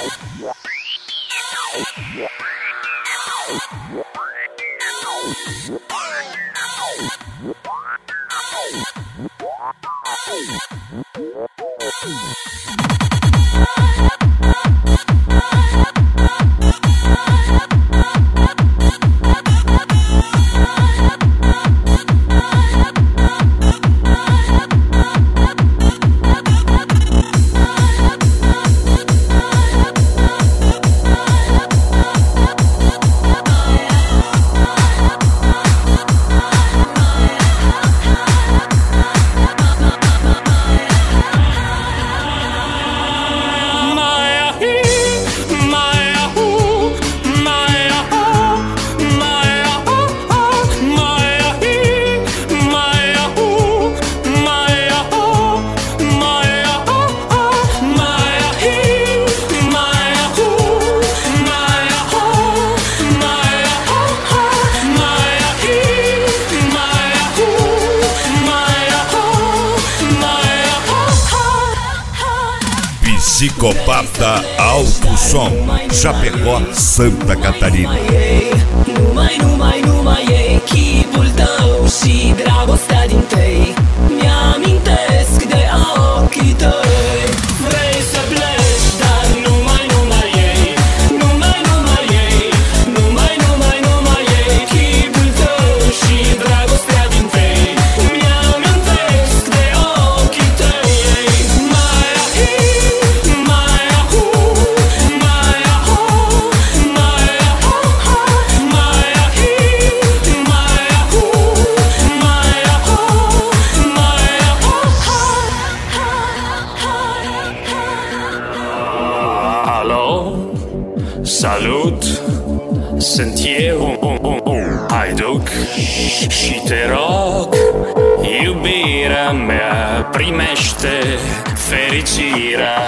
Psicopata Alto Som, Chapecó, Santa Catarina. Numai ei, chipul tău și dragostea din tăi mi-amintesc de ochii tăi. Vrei să pleci, dar numai ei, numai ei, numai ei, chipul tău și dragostea din tăi mi-amintesc de ochii tăi. Salut, sunt eu, Haiduc, și te rog, iubirea mea, primește fericirea.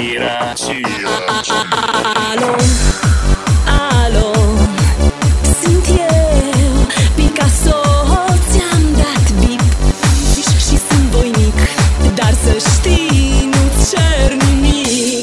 Alo, sunt eu, Picasso, ți-am dat bip și sunt voinic, dar să știi, nu-ți cer nimic.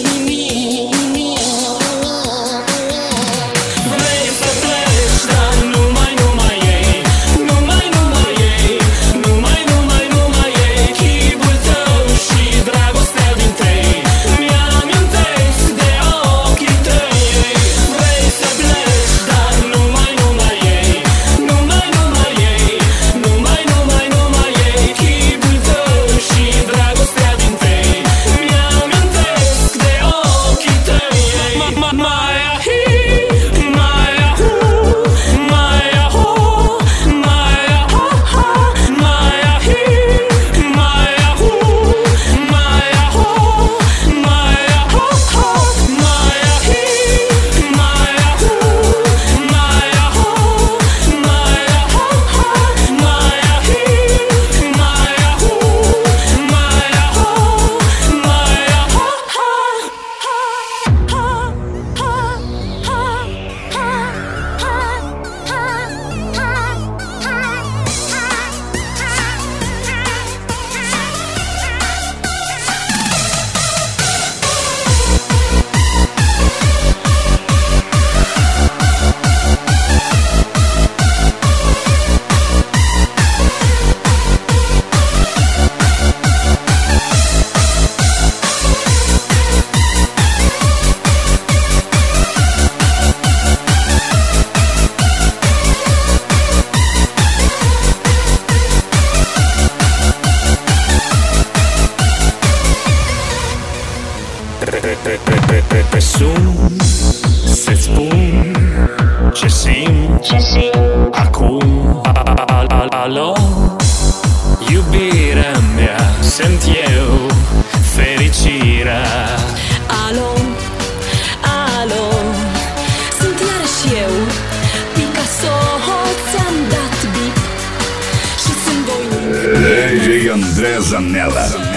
Te sun, să-ți spun ce simt acum. Alo, iubirea mea, sunt eu, fericirea. Alo, sunt iarăși eu, Picasso, ți-am dat bip și sunt voinic. DJ André Zanella.